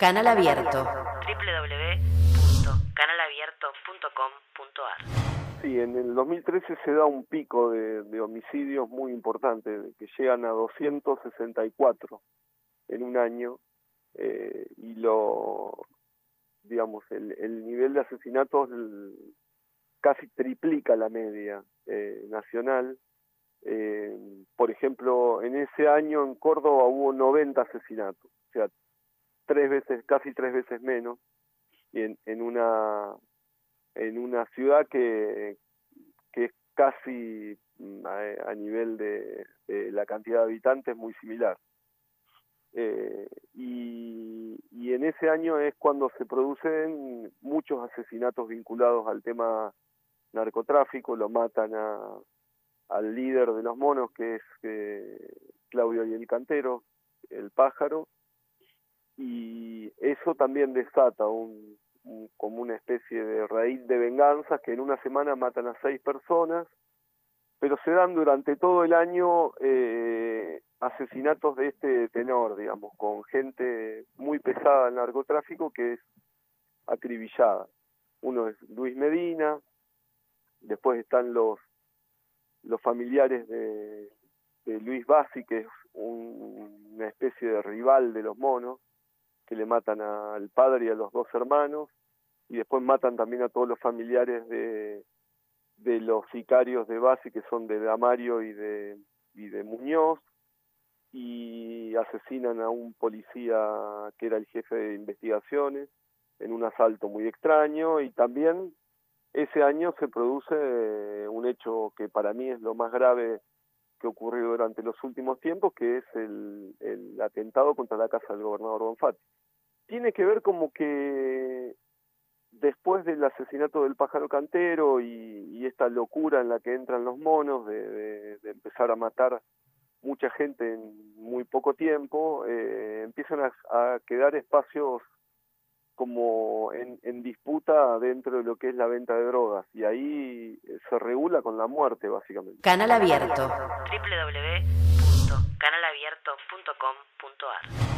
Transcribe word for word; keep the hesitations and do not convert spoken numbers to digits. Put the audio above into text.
Canal Abierto. doble u doble u doble u punto canal abierto punto com punto a r. Sí, en el dos mil trece se da un pico de, de homicidios muy importante, que llegan a doscientos sesenta y cuatro en un año, eh, y lo, digamos, el, el nivel de asesinatos el, casi triplica la media eh, nacional. Eh, por ejemplo, en ese año en Córdoba hubo noventa asesinatos, o sea, tres veces, casi tres veces menos, y en, en una en una ciudad que, que es casi a, a nivel de, de la cantidad de habitantes muy similar. Eh, y, y en ese año es cuando se producen muchos asesinatos vinculados al tema narcotráfico. Lo matan a, al líder de los monos, que es eh, Claudio y el Cantero, el Pájaro, y eso también desata un, un, como una especie de raíz de venganza, que en una semana matan a seis personas, pero se dan durante todo el año eh, asesinatos de este tenor, digamos, con gente muy pesada del narcotráfico que es acribillada. Uno es Luis Medina, después están los los familiares de, de Luis Bassi, que es un, una especie de rival de los monos, que le matan al padre y a los dos hermanos, y después matan también a todos los familiares de, de los sicarios de Bassi, que son de Damario y de, y de Muñoz, y asesinan a un policía que era el jefe de investigaciones en un asalto muy extraño. Y también ese año se produce un hecho que para mí es lo más grave que ocurrió durante los últimos tiempos, que es el, el atentado contra la casa del gobernador Bonfatti. Tiene que ver como que después del asesinato del Pájaro Cantero y, y esta locura en la que entran los monos de, de, de empezar a matar mucha gente en muy poco tiempo, eh, empiezan a, a quedar espacios como en, en disputa dentro de lo que es la venta de drogas, y ahí se regula con la muerte, básicamente. Canal Abierto. doble u doble u doble u punto canal abierto punto com punto a r.